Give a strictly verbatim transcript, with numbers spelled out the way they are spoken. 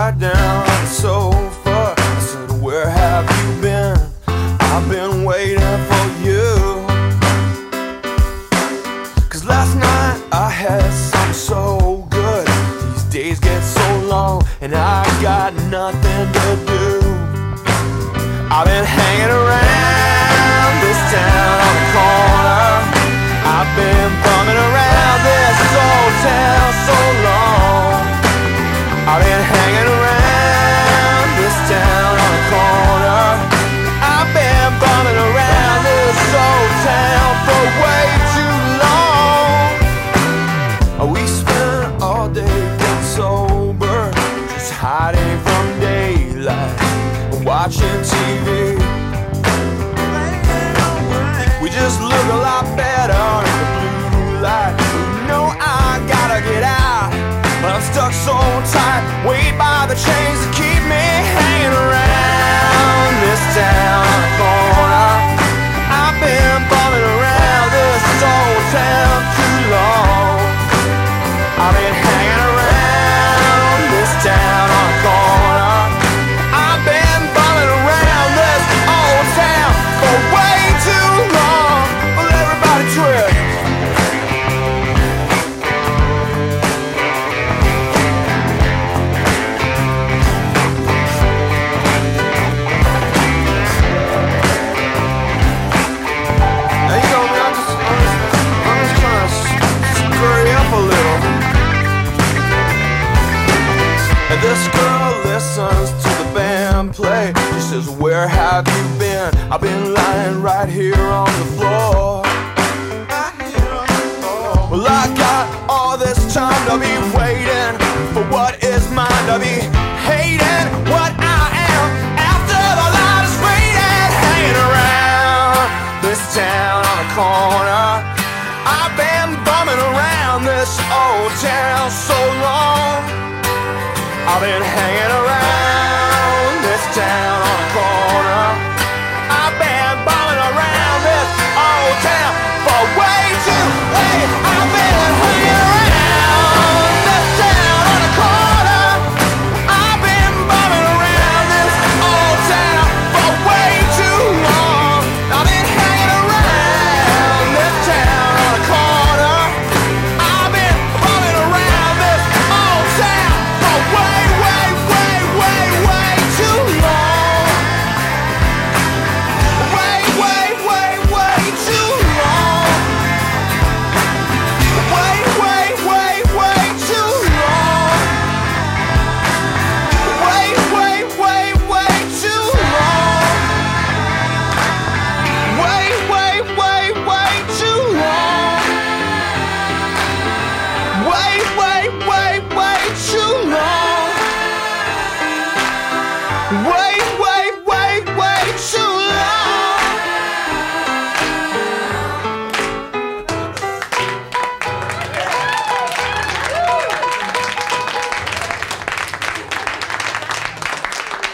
right down on the sofa. I said, where have you been? I've been waiting for you. Cause last night I had something so good. These days get so long and I got nothing to do. I've been hanging around this town on the corner. I've been bumming around this old town so long. I've been hanging around this town on the corner. I've been bumming around this old town for way too long. We spent all day getting sober, just hiding from daylight and watching T V. We just look a lot better in the blue light. You know I gotta get out, but I'm stuck so tight, weighed by the chains that keep me hanging around this town on the corner. I've been bumming around this old town too long. I've been hanging around this town on the corner. I've been bumming around this old town for way too long. Well, everybody trip. This girl listens to the band play. She says, where have you been? I've been lying right here on the floor. Well, I got all this time to be waiting for what is mine, to be hating what I am after the light is fading. Hanging around this town on the corner. I've been bumming around this old town so long. I've been hanging around this town on the corner. I've been bumming around this old town